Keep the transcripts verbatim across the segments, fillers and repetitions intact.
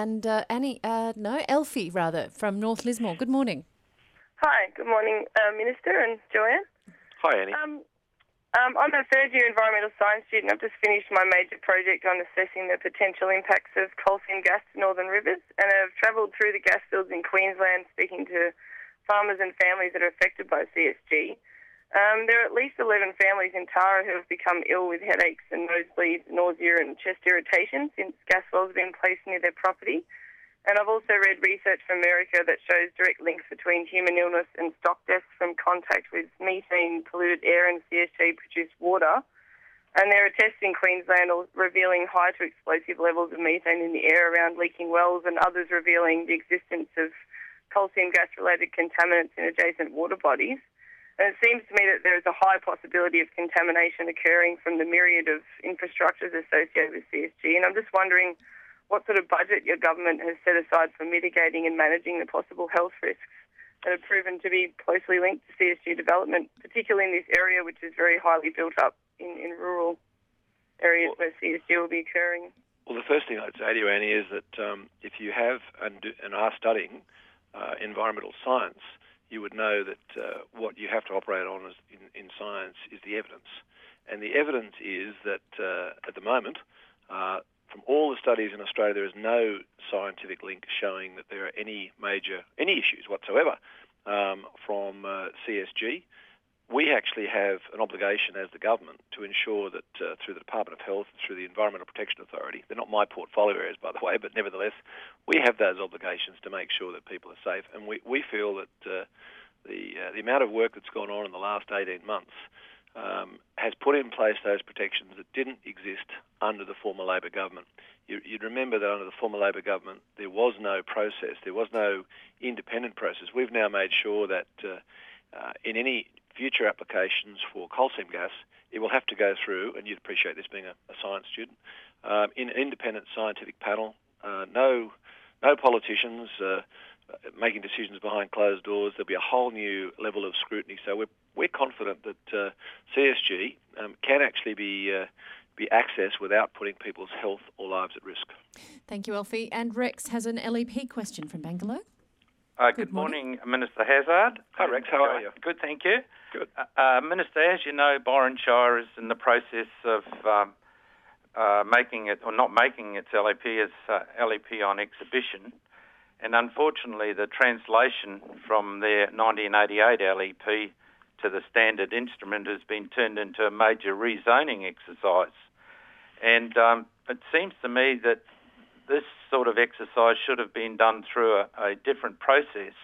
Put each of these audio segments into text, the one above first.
and uh, Annie, uh, no, Elfie rather, from North Lismore. Good morning. Hi, good morning, uh, Minister and Joanne. Hi, Annie. Um, um, I'm a third-year environmental science student. I've just finished my major project on assessing the potential impacts of coal seam gas to northern rivers, and I've travelled through the gas fields in Queensland speaking to farmers and families that are affected by C S G. Um, there are at least eleven families in Tara who have become ill with headaches and nosebleeds, nausea and chest irritation since gas wells have been placed near their property. And I've also read research from America that shows direct links between human illness and stock deaths from contact with methane, polluted air and C S G-produced water. And there are tests in Queensland revealing high to explosive levels of methane in the air around leaking wells, and others revealing the existence of coal seam gas-related contaminants in adjacent water bodies. And it seems to me that there is a high possibility of contamination occurring from the myriad of infrastructures associated with C S G. And I'm just wondering what sort of budget your government has set aside for mitigating and managing the possible health risks that have proven to be closely linked to C S G development, particularly in this area, which is very highly built up in, in rural areas well, where C S G will be occurring. Well, the first thing I'd say to you, Annie, is that um, if you have and, do, and are studying uh, environmental science, you would know that uh, what you have to operate on is in, in science is the evidence. And the evidence is that uh, at the moment, uh, from all the studies in Australia, there is no scientific link showing that there are any major, any issues whatsoever um, from uh, C S G. We actually have an obligation as the government to ensure that uh, through the Department of Health, through the Environmental Protection Authority, they're not my portfolio areas, by the way, but nevertheless, we have those obligations to make sure that people are safe. And we, we feel that uh, the, uh, the amount of work that's gone on in the last eighteen months Um, has put in place those protections that didn't exist under the former Labor government. You, you'd remember that under the former Labor government there was no process, there was no independent process. We've now made sure that uh, uh, in any future applications for coal seam gas, it will have to go through, and you'd appreciate this being a, a science student, um, in an independent scientific panel, uh, no, no politicians uh, making decisions behind closed doors. There'll be a whole new level of scrutiny. So we're we're confident that uh, C S G um, can actually be uh, be accessed without putting people's health or lives at risk. Thank you, Elfie. And Rex has an L E P question from Bangalore. Uh, good, good morning, morning, Minister Hazzard. Hi, Rex. How are you? Good, thank you. Good. Uh, uh, Minister, as you know, Byron Shire is in the process of um, uh, making it, or not making its L E P, as uh, L E P on exhibition. And unfortunately, the translation from their nineteen eighty-eight L E P to the standard instrument has been turned into a major rezoning exercise. And um, it seems to me that this sort of exercise should have been done through a, a different process,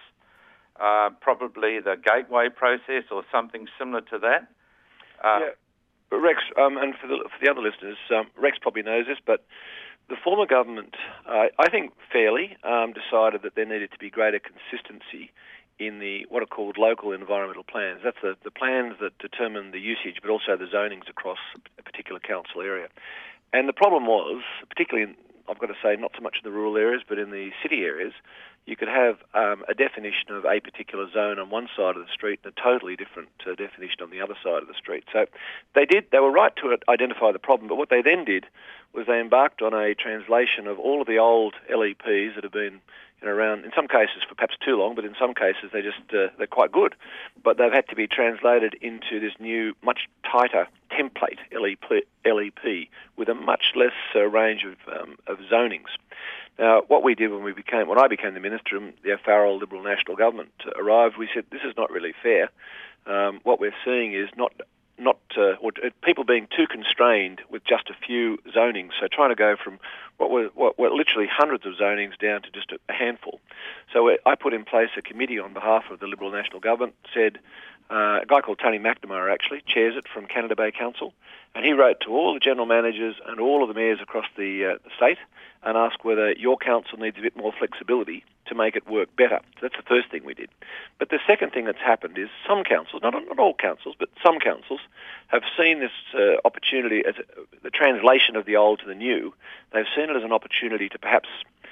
uh, probably the gateway process or something similar to that. Uh, yeah, but Rex, um, and for the, for the other listeners, um, Rex probably knows this, but the former government, uh, I think fairly, um, decided that there needed to be greater consistency in the what are called local environmental plans. That's the, the plans that determine the usage, but also the zonings across a particular council area. And the problem was, particularly in, I've got to say, not so much in the rural areas, but in the city areas, you could have um, a definition of a particular zone on one side of the street and a totally different uh, definition on the other side of the street. So they did, they were right to identify the problem, but what they then did was they embarked on a translation of all of the old L E Ps that have been you know, around, in some cases for perhaps too long, but in some cases they just, uh, they're quite good. But they've had to be translated into this new, much tighter template L E P, L E P with a much less uh, range of, um, of zonings. Now, what we did when we became, when I became the minister, and the Farrell Liberal National Government arrived, we said this is not really fair. Um, what we're seeing is not not uh, or people being too constrained with just a few zonings. So trying to go from what were, what were literally hundreds of zonings down to just a handful. So I put in place a committee on behalf of the Liberal National Government. Said uh, a guy called Tony McNamara actually chairs it from Canada Bay Council, and he wrote to all the general managers and all of the mayors across the, uh, the state and asked whether your council needs a bit more flexibility to make it work better. So that's the first thing we did. But the second thing that's happened is some councils, not, not all councils, but some councils, have seen this uh, opportunity as a, the translation of the old to the new. They've seen it as an opportunity to perhaps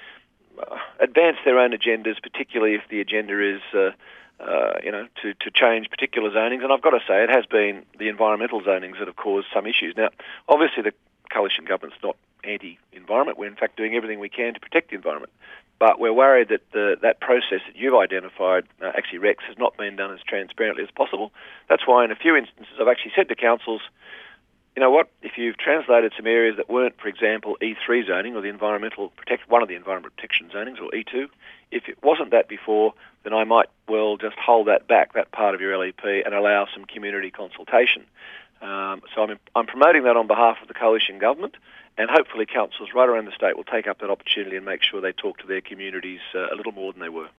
uh, advance their own agendas, particularly if the agenda is uh, Uh, you know, to, to change particular zonings. And I've got to say, it has been the environmental zonings that have caused some issues. Now, obviously, the coalition government's not anti-environment. We're in fact doing everything we can to protect the environment. But we're worried that the, that process that you've identified, uh, actually, Rex, has not been done as transparently as possible. That's why in a few instances I've actually said to councils, you know what, if you've translated some areas that weren't, for example, E three zoning or the environmental protect one of the environmental protection zonings, or E two, if it wasn't that before, then I might well just hold that back, that part of your L E P, and allow some community consultation. Um, so I'm, I'm promoting that on behalf of the coalition government, and hopefully councils right around the state will take up that opportunity and make sure they talk to their communities uh, a little more than they were.